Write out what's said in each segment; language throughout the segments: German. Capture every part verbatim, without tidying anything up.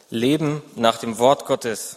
Leben nach dem Wort Gottes.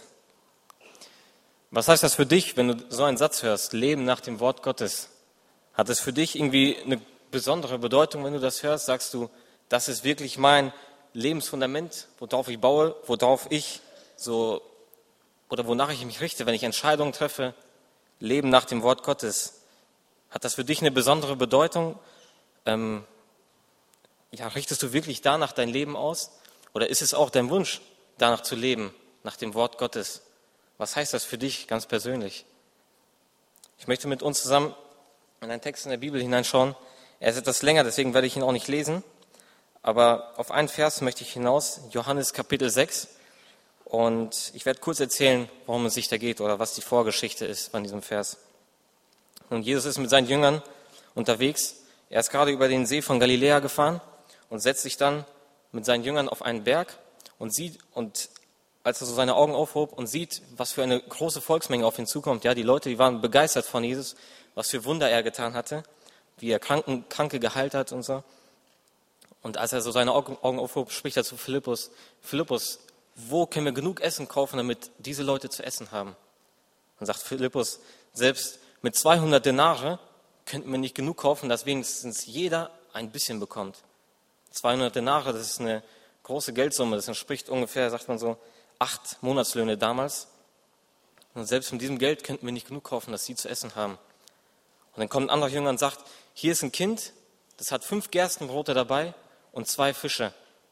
Was heißt das für dich, wenn du so einen Satz hörst? Leben nach dem Wort Gottes. Hat es für dich irgendwie eine besondere Bedeutung, wenn du das hörst? Sagst du, das ist wirklich mein Lebensfundament, worauf ich baue, worauf ich so oder wonach ich mich richte, wenn ich Entscheidungen treffe? Leben nach dem Wort Gottes. Hat das für dich eine besondere Bedeutung? Ähm, ja, richtest du wirklich danach dein Leben aus? Oder ist es auch dein Wunsch, danach zu leben, nach dem Wort Gottes? Was heißt das für dich ganz persönlich? Ich möchte mit uns zusammen in einen Text in der Bibel hineinschauen. Er ist etwas länger, deswegen werde ich ihn auch nicht lesen. Aber auf einen Vers möchte ich hinaus, Johannes Kapitel sechs. Und ich werde kurz erzählen, worum es sich da geht oder was die Vorgeschichte ist von diesem Vers. Und Jesus ist mit seinen Jüngern unterwegs. Er ist gerade über den See von Galiläa gefahren und setzt sich dann mit seinen Jüngern auf einen Berg und sieht, und als er so seine Augen aufhob und sieht, was für eine große Volksmenge auf ihn zukommt, ja, die Leute, die waren begeistert von Jesus, was für Wunder er getan hatte, wie er Kranken, Kranke geheilt hat und so. Und als er so seine Augen, Augen aufhob, spricht er zu Philippus, Philippus, wo können wir genug Essen kaufen, damit diese Leute zu essen haben? Und sagt Philippus, selbst mit zweihundert Denare könnten wir nicht genug kaufen, dass wenigstens jeder ein bisschen bekommt. zweihundert Denare, das ist eine große Geldsumme, das entspricht ungefähr, sagt man so, acht Monatslöhne damals. Und selbst mit diesem Geld könnten wir nicht genug kaufen, dass sie zu essen haben. Und dann kommt ein anderer Jünger und sagt, hier ist ein Kind, das hat fünf Gerstenbrote dabei und zwei Fische.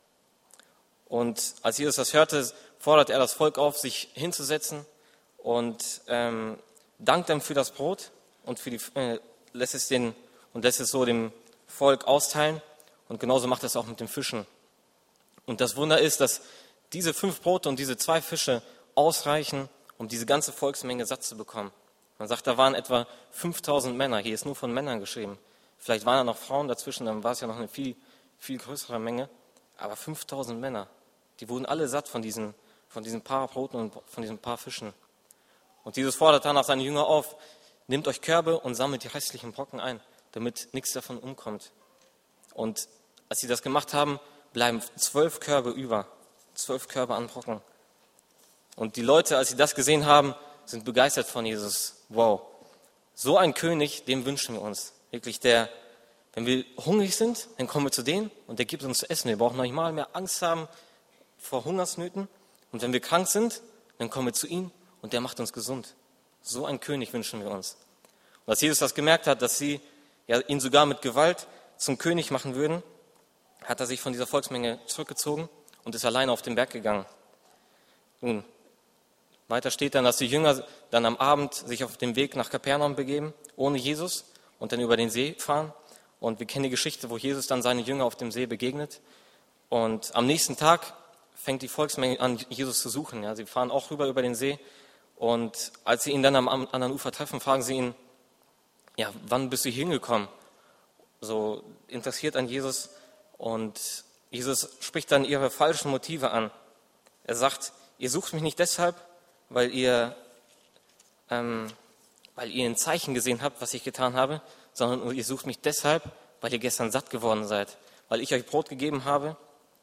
Und als Jesus das hörte, fordert er das Volk auf, sich hinzusetzen und ähm, dankt ihm für das Brot und für die, äh, lässt es den, und lässt es so dem Volk austeilen. Und genauso macht er es auch mit den Fischen. Und das Wunder ist, dass diese fünf Brote und diese zwei Fische ausreichen, um diese ganze Volksmenge satt zu bekommen. Man sagt, da waren etwa fünftausend Männer. Hier ist nur von Männern geschrieben. Vielleicht waren da noch Frauen dazwischen, dann war es ja noch eine viel, viel größere Menge. Aber fünftausend Männer, die wurden alle satt von diesen, von diesen paar Broten und von diesen paar Fischen. Und Jesus fordert danach seine Jünger auf, nehmt euch Körbe und sammelt die restlichen Brocken ein, damit nichts davon umkommt. Und als sie das gemacht haben, bleiben zwölf Körbe über, zwölf Körbe an Brocken. Und die Leute, als sie das gesehen haben, sind begeistert von Jesus. Wow, so ein König, den wünschen wir uns. Wirklich der, wenn wir hungrig sind, dann kommen wir zu denen und der gibt uns zu essen. Wir brauchen noch nicht mal mehr Angst haben vor Hungersnöten. Und wenn wir krank sind, dann kommen wir zu ihm und der macht uns gesund. So ein König wünschen wir uns. Und als Jesus das gemerkt hat, dass sie ja, ihn sogar mit Gewalt zum König machen würden, hat er sich von dieser Volksmenge zurückgezogen und ist alleine auf den Berg gegangen. Nun, weiter steht dann, dass die Jünger dann am Abend sich auf den Weg nach Kapernaum begeben, ohne Jesus, und dann über den See fahren. Und wir kennen die Geschichte, wo Jesus dann seine Jünger auf dem See begegnet. Und am nächsten Tag fängt die Volksmenge an, Jesus zu suchen. Ja, sie fahren auch rüber über den See. Und als sie ihn dann am anderen Ufer treffen, fragen sie ihn, ja, wann bist du hier hingekommen? So interessiert an Jesus. Und Jesus spricht dann ihre falschen Motive an. Er sagt, ihr sucht mich nicht deshalb, weil ihr, ähm, weil ihr ein Zeichen gesehen habt, was ich getan habe, sondern ihr sucht mich deshalb, weil ihr gestern satt geworden seid, weil ich euch Brot gegeben habe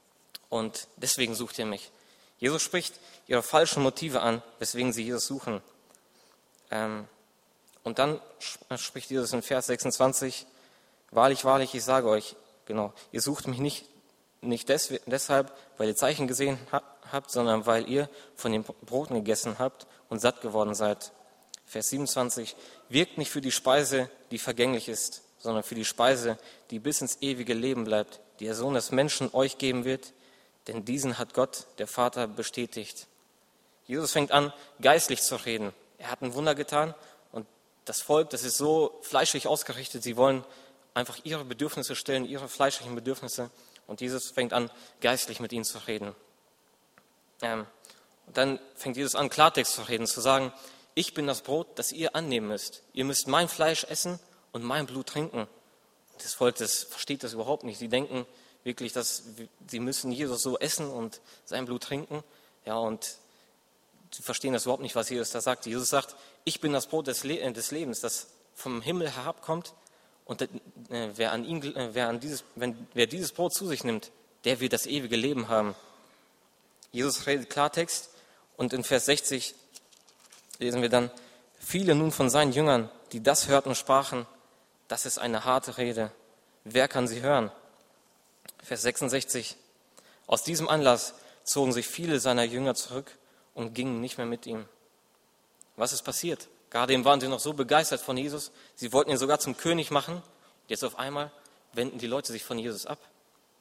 und deswegen sucht ihr mich. Jesus spricht ihre falschen Motive an, weswegen sie Jesus suchen. Ähm, und dann spricht Jesus in Vers sechsundzwanzig, wahrlich, wahrlich, ich sage euch, genau, ihr sucht mich nicht, nicht des, deshalb, weil ihr Zeichen gesehen habt, sondern weil ihr von den Broten gegessen habt und satt geworden seid. Vers siebenundzwanzig, wirkt nicht für die Speise, die vergänglich ist, sondern für die Speise, die bis ins ewige Leben bleibt, die der Sohn des Menschen euch geben wird, denn diesen hat Gott, der Vater, bestätigt. Jesus fängt an, geistlich zu reden. Er hat ein Wunder getan und das Volk, das ist so fleischlich ausgerichtet, sie wollen einfach ihre Bedürfnisse stellen, ihre fleischlichen Bedürfnisse. Und Jesus fängt an, geistlich mit ihnen zu reden. Ähm, und dann fängt Jesus an, Klartext zu reden, zu sagen, ich bin das Brot, das ihr annehmen müsst. Ihr müsst mein Fleisch essen und mein Blut trinken. Das Volk, das versteht das überhaupt nicht. Sie denken wirklich, dass sie müssen Jesus so essen und sein Blut trinken. Ja, und sie verstehen das überhaupt nicht, was Jesus da sagt. Jesus sagt, ich bin das Brot des, Le- des Lebens, das vom Himmel herabkommt. Und äh, wer, an ihn, äh, wer, an dieses, wenn, wer dieses Brot zu sich nimmt, der wird das ewige Leben haben. Jesus redet Klartext und in Vers sechzig lesen wir dann, viele nun von seinen Jüngern, die das hörten, sprachen, das ist eine harte Rede. Wer kann sie hören? Vers sechsundsechzig. Aus diesem Anlass zogen sich viele seiner Jünger zurück und gingen nicht mehr mit ihm. Was ist passiert? Gerade eben waren sie noch so begeistert von Jesus, sie wollten ihn sogar zum König machen. Jetzt auf einmal wenden die Leute sich von Jesus ab.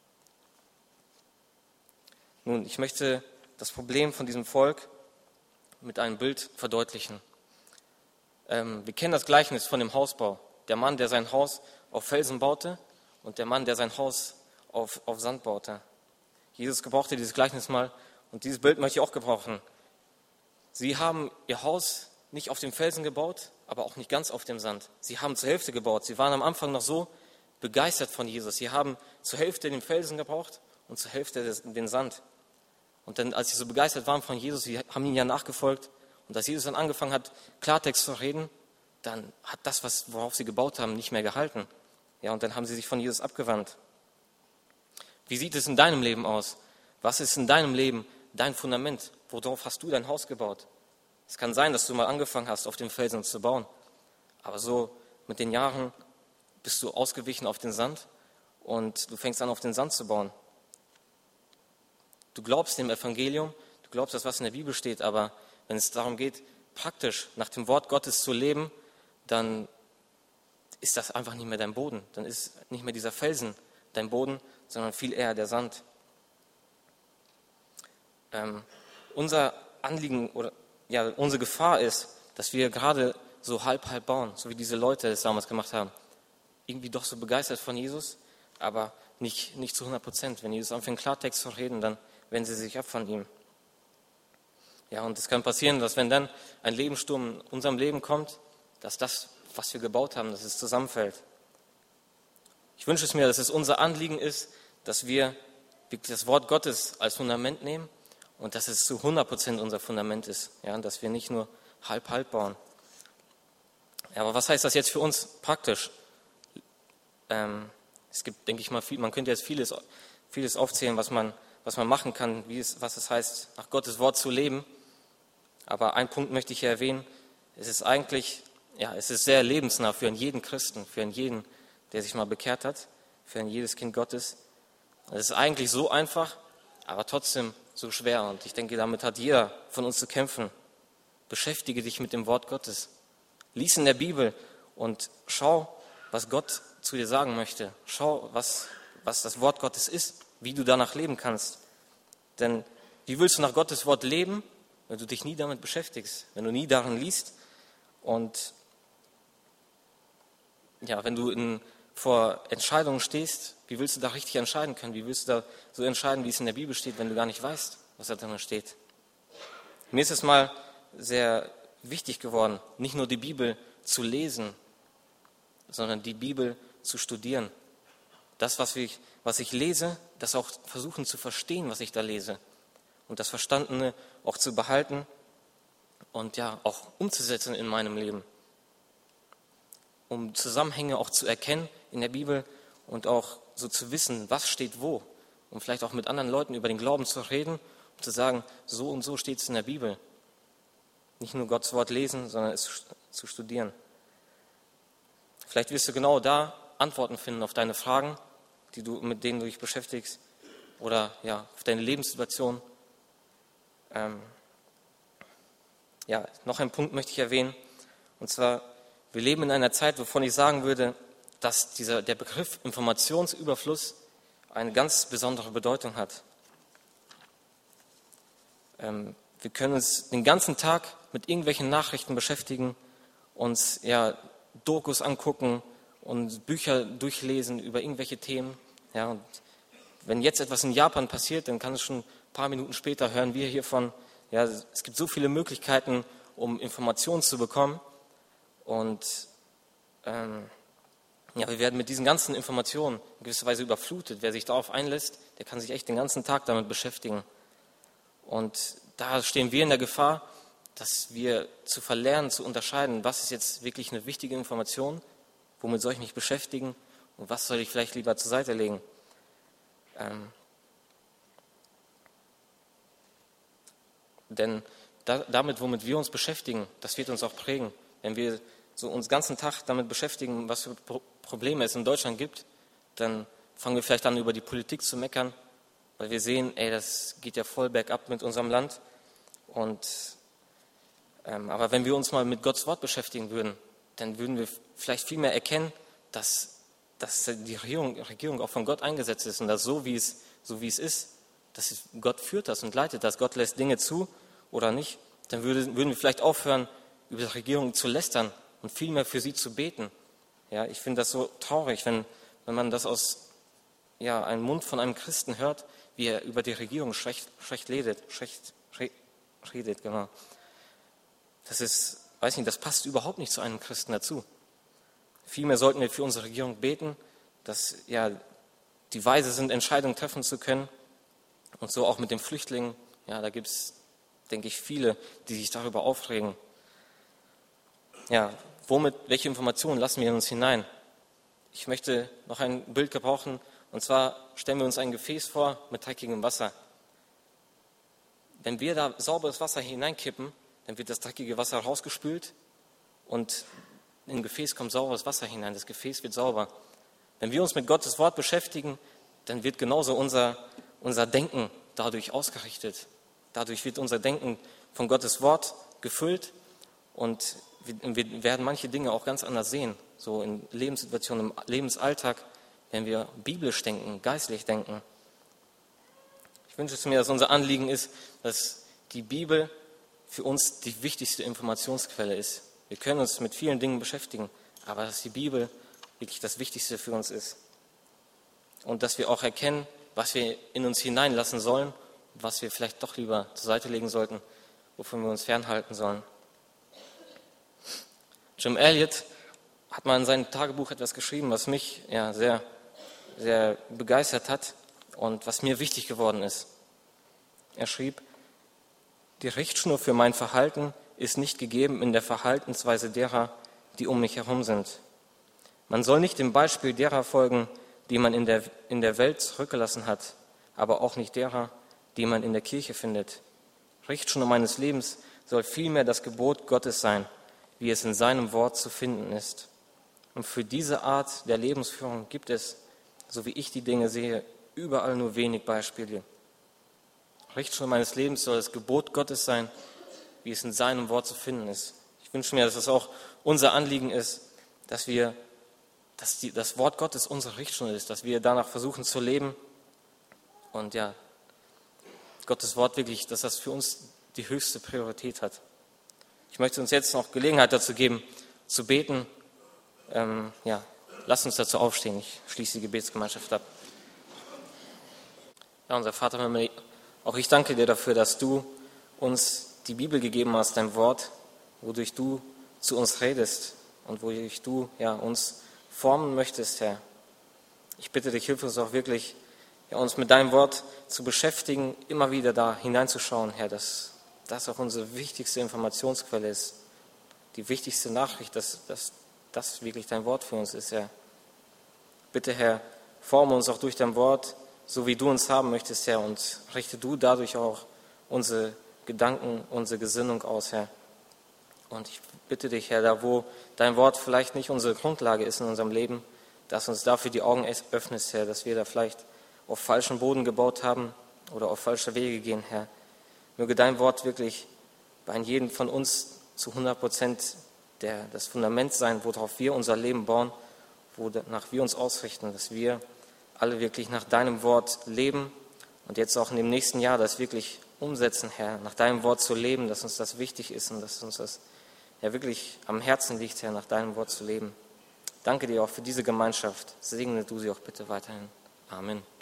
Nun, ich möchte das Problem von diesem Volk mit einem Bild verdeutlichen. Ähm, wir kennen das Gleichnis von dem Hausbau. Der Mann, der sein Haus auf Felsen baute und der Mann, der sein Haus auf, auf Sand baute. Jesus gebrauchte dieses Gleichnis mal und dieses Bild möchte ich auch gebrauchen. Sie haben ihr Haus nicht auf dem Felsen gebaut, aber auch nicht ganz auf dem Sand. Sie haben zur Hälfte gebaut. Sie waren am Anfang noch so begeistert von Jesus. Sie haben zur Hälfte den Felsen gebraucht und zur Hälfte den Sand. Und dann, als sie so begeistert waren von Jesus, sie haben ihn ja nachgefolgt. Und als Jesus dann angefangen hat, Klartext zu reden, dann hat das, was, worauf sie gebaut haben, nicht mehr gehalten. Ja, und dann haben sie sich von Jesus abgewandt. Wie sieht es in deinem Leben aus? Was ist in deinem Leben dein Fundament? Worauf hast du dein Haus gebaut? Es kann sein, dass du mal angefangen hast, auf den Felsen zu bauen. Aber so mit den Jahren bist du ausgewichen auf den Sand und du fängst an, auf den Sand zu bauen. Du glaubst dem Evangelium, du glaubst das, was in der Bibel steht, aber wenn es darum geht, praktisch nach dem Wort Gottes zu leben, dann ist das einfach nicht mehr dein Boden. Dann ist nicht mehr dieser Felsen dein Boden, sondern viel eher der Sand. Ähm, unser Anliegen oder ja, unsere Gefahr ist, dass wir gerade so halb halb bauen, so wie diese Leute es damals gemacht haben. Irgendwie doch so begeistert von Jesus, aber nicht, nicht zu hundert Prozent. Wenn Jesus anfängt, Klartext zu reden, dann wenden sie sich ab von ihm. Ja, und es kann passieren, dass wenn dann ein Lebenssturm in unserem Leben kommt, dass das, was wir gebaut haben, dass es zusammenfällt. Ich wünsche es mir, dass es unser Anliegen ist, dass wir wirklich das Wort Gottes als Fundament nehmen und dass es zu hundert Prozent unser Fundament ist. Ja, und dass wir nicht nur halb halb bauen. Ja, aber was heißt das jetzt für uns praktisch? Ähm, es gibt, denke ich mal, viel, man könnte jetzt vieles, vieles aufzählen, was man, was man machen kann, wie es, was es heißt, nach Gottes Wort zu leben. Aber einen Punkt möchte ich hier erwähnen. Es ist eigentlich, ja, es ist sehr lebensnah für jeden Christen, für jeden, der sich mal bekehrt hat, für jedes Kind Gottes. Es ist eigentlich so einfach, aber trotzdem so schwer. Und ich denke, damit hat jeder von uns zu kämpfen. Beschäftige dich mit dem Wort Gottes. Lies in der Bibel und schau, was Gott zu dir sagen möchte. Schau, was, was das Wort Gottes ist, wie du danach leben kannst. Denn wie willst du nach Gottes Wort leben, wenn du dich nie damit beschäftigst, wenn du nie darin liest und ja, wenn du in, vor Entscheidungen stehst, wie willst du da richtig entscheiden können? Wie willst du da so entscheiden, wie es in der Bibel steht, wenn du gar nicht weißt, was da drin steht? Mir ist es mal sehr wichtig geworden, nicht nur die Bibel zu lesen, sondern die Bibel zu studieren. Das, was ich, was ich lese, das auch versuchen zu verstehen, was ich da lese. Und das Verstandene auch zu behalten und ja, auch umzusetzen in meinem Leben. Um Zusammenhänge auch zu erkennen in der Bibel und auch so zu wissen, was steht wo. Um vielleicht auch mit anderen Leuten über den Glauben zu reden und zu sagen, so und so steht es in der Bibel. Nicht nur Gottes Wort lesen, sondern es zu studieren. Vielleicht wirst du genau da Antworten finden auf deine Fragen, die du, mit denen du dich beschäftigst, oder ja, auf deine Lebenssituation. Ähm, ja, noch einen Punkt möchte ich erwähnen, und zwar, wir leben in einer Zeit, wovon ich sagen würde, dass dieser, der Begriff Informationsüberfluss eine ganz besondere Bedeutung hat. Ähm, wir können uns den ganzen Tag mit irgendwelchen Nachrichten beschäftigen, uns ja Dokus angucken und Bücher durchlesen über irgendwelche Themen. Ja, und wenn jetzt etwas in Japan passiert, dann kann es schon ein paar Minuten später hören wir hiervon. Ja, es gibt so viele Möglichkeiten, um Informationen zu bekommen. Und ähm, ja, wir werden mit diesen ganzen Informationen in gewisser Weise überflutet. Wer sich darauf einlässt, der kann sich echt den ganzen Tag damit beschäftigen. Und da stehen wir in der Gefahr, dass wir zu verlernen, zu unterscheiden, was ist jetzt wirklich eine wichtige Information, womit soll ich mich beschäftigen und was soll ich vielleicht lieber zur Seite legen. Ähm Denn da, damit, womit wir uns beschäftigen, das wird uns auch prägen. Wenn wir so uns den ganzen Tag damit beschäftigen, was für Pro- Probleme es in Deutschland gibt, dann fangen wir vielleicht an, über die Politik zu meckern, weil wir sehen, ey, das geht ja voll bergab mit unserem Land. Und, ähm, aber wenn wir uns mal mit Gottes Wort beschäftigen würden, dann würden wir vielleicht viel mehr erkennen, dass, dass die Regierung, Regierung auch von Gott eingesetzt ist und dass so wie es, so wie es ist, dass es, Gott führt das und leitet das. Gott lässt Dinge zu oder nicht. Dann würde, würden wir vielleicht aufhören, über die Regierung zu lästern und viel mehr für sie zu beten. Ja, ich finde das so traurig, wenn, wenn man das aus ja, einem Mund von einem Christen hört, wie er über die Regierung schlecht, schlecht redet, schlecht redet, genau. Das ist, weiß nicht, das passt überhaupt nicht zu einem Christen dazu. Vielmehr sollten wir für unsere Regierung beten, dass ja die weise sind, Entscheidungen treffen zu können. Und so auch mit den Flüchtlingen. Ja, da gibt es, denke ich, viele, die sich darüber aufregen. Ja, womit, welche Informationen lassen wir in uns hinein? Ich möchte noch ein Bild gebrauchen. Und zwar stellen wir uns ein Gefäß vor mit dreckigem Wasser. Wenn wir da sauberes Wasser hineinkippen, dann wird das dreckige Wasser rausgespült und in ein Gefäß kommt sauberes Wasser hinein. Das Gefäß wird sauber. Wenn wir uns mit Gottes Wort beschäftigen, dann wird genauso unser, unser Denken dadurch ausgerichtet. Dadurch wird unser Denken von Gottes Wort gefüllt und wir, wir werden manche Dinge auch ganz anders sehen. So in Lebenssituationen, im Lebensalltag, wenn wir biblisch denken, geistlich denken. Ich wünsche es mir, dass unser Anliegen ist, dass die Bibel für uns die wichtigste Informationsquelle ist. Wir können uns mit vielen Dingen beschäftigen, aber dass die Bibel wirklich das Wichtigste für uns ist. Und dass wir auch erkennen, was wir in uns hineinlassen sollen, was wir vielleicht doch lieber zur Seite legen sollten, wovon wir uns fernhalten sollen. Jim Elliot hat mal in seinem Tagebuch etwas geschrieben, was mich ja, sehr, sehr begeistert hat und was mir wichtig geworden ist. Er schrieb, die Richtschnur für mein Verhalten ist nicht gegeben in der Verhaltensweise derer, die um mich herum sind. Man soll nicht dem Beispiel derer folgen, die man in der, in der Welt zurückgelassen hat, aber auch nicht derer, die man in der Kirche findet. Richtschnur meines Lebens soll vielmehr das Gebot Gottes sein, wie es in seinem Wort zu finden ist. Und für diese Art der Lebensführung gibt es, so wie ich die Dinge sehe, überall nur wenig Beispiele. Richtschnur meines Lebens soll das Gebot Gottes sein, wie es in seinem Wort zu finden ist. Ich wünsche mir, dass das auch unser Anliegen ist, dass wir, dass die, das Wort Gottes unsere Richtschnur ist, dass wir danach versuchen zu leben und ja, Gottes Wort wirklich, dass das für uns die höchste Priorität hat. Ich möchte uns jetzt noch Gelegenheit dazu geben, zu beten. Ähm, ja, lasst uns dazu aufstehen. Ich schließe die Gebetsgemeinschaft ab. Ja, unser Vater, auch ich danke dir dafür, dass du uns die Bibel gegeben hast, dein Wort, wodurch du zu uns redest und wodurch du ja, uns formen möchtest, Herr. Ich bitte dich, hilf uns auch wirklich, ja, uns mit deinem Wort zu beschäftigen, immer wieder da hineinzuschauen, Herr, dass das auch unsere wichtigste Informationsquelle ist, die wichtigste Nachricht, dass, dass das wirklich dein Wort für uns ist, Herr. Bitte, Herr, forme uns auch durch dein Wort, so wie du uns haben möchtest, Herr, und richte du dadurch auch unsere Gedanken, unsere Gesinnung aus, Herr. Und ich bitte dich, Herr, da wo dein Wort vielleicht nicht unsere Grundlage ist in unserem Leben, dass uns dafür die Augen öffnest, Herr, dass wir da vielleicht auf falschen Boden gebaut haben oder auf falsche Wege gehen, Herr. Möge dein Wort wirklich bei jedem von uns zu hundert Prozent der, das Fundament sein, worauf wir unser Leben bauen, wonach wir uns ausrichten, dass wir alle wirklich nach deinem Wort leben und jetzt auch in dem nächsten Jahr das wirklich umsetzen, Herr, nach deinem Wort zu leben, dass uns das wichtig ist und dass uns das ja wirklich am Herzen liegt, Herr, nach deinem Wort zu leben. Danke dir auch für diese Gemeinschaft. Segne du sie auch bitte weiterhin. Amen.